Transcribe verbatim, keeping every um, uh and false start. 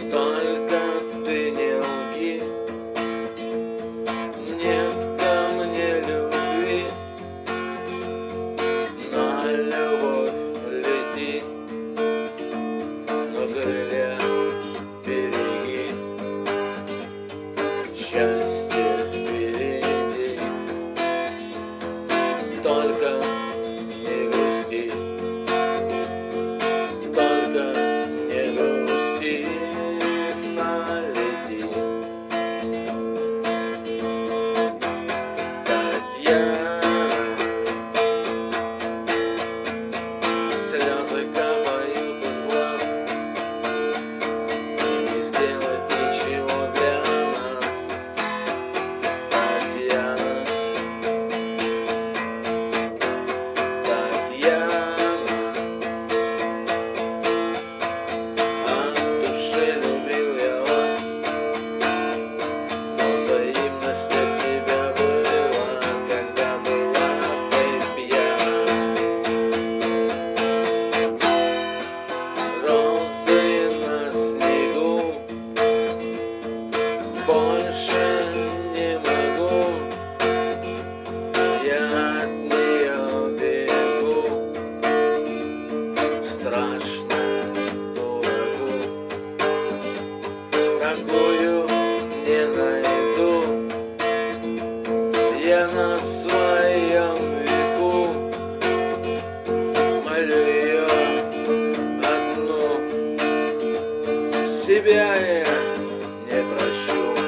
Только ты не лги, нет ко мне любви, на любовь лети, но крылья береги, счастье впереди, только не грусти, только не грусти, налети. Татьяна, слезы капают из глаз, не сделать ничего для нас. Татьяна, Татьяна, от души любил я вас, но взаимность от тебя была, когда была ты пьяна. Розы на снегу, больше не могу, я от нее бегу, страшно дураку, такую не найду я на своем веку, молю ее одну, себя я не прощу.